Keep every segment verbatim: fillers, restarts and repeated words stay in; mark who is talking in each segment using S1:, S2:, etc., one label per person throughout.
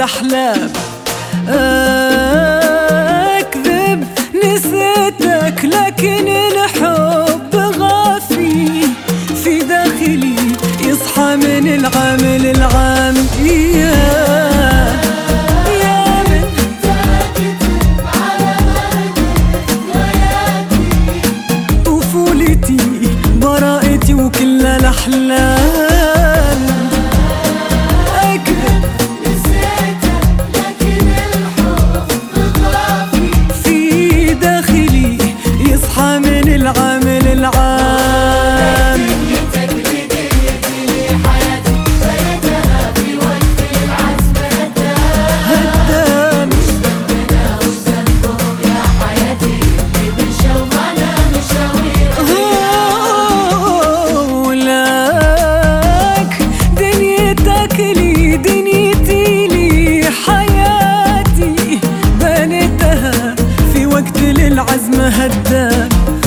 S1: الأحلام. أكذب نسيتك لكن الحب غافي في داخلي، يصحى من العام للعام. إياه يا من طفولتي براءتي وكل الأحلام. أكذب
S2: نسيتك لكن الحب غافي
S1: في داخلي، يصحى من العام للعام.
S2: دنيتك بدنيتي لحياتي بنيتها في وقت العزم هدام. وش ذنبنا وش ذنبهم يا حياتي اللي مشوا معنا مشاوير
S1: ولك دنيتك لي دنيتي لي حياتي بنيتها في وقت للعزم هدام.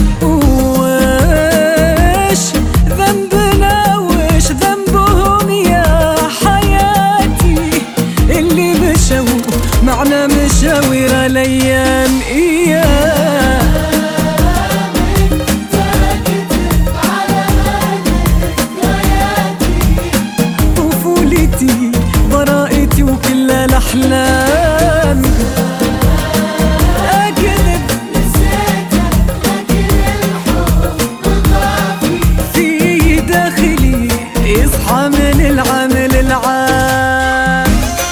S1: وش ذنبنا وش ذنبهم يا حياتي اللي مشوا معنا مشاوير الايام. إياه طفولتي براءتي وكل الأحلام. أكذب
S2: نسيتك لكن الحب غافي
S1: في داخلي، يصحى من العام للعام.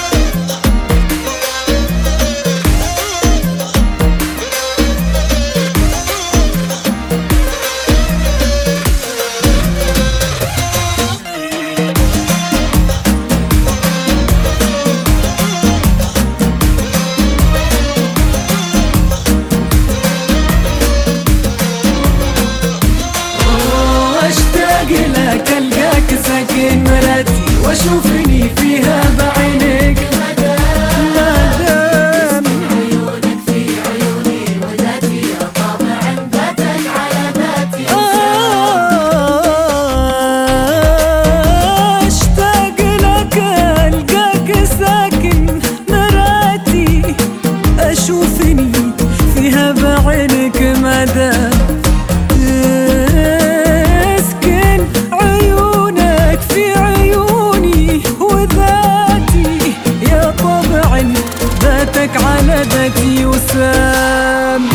S1: واشتاق لك القاك ساكن مراتي واشوفني فيها بعينك مادام.
S2: عيونك في عيوني وذاتي طابع ذاتك على ذاتي.
S1: اشتاق لك القاك ساكن مراتي اشوفني فيها بعينك مادام. اسكن عيونك في عيوني وذاتي يا طبع ذاتك على ذاتي وسام.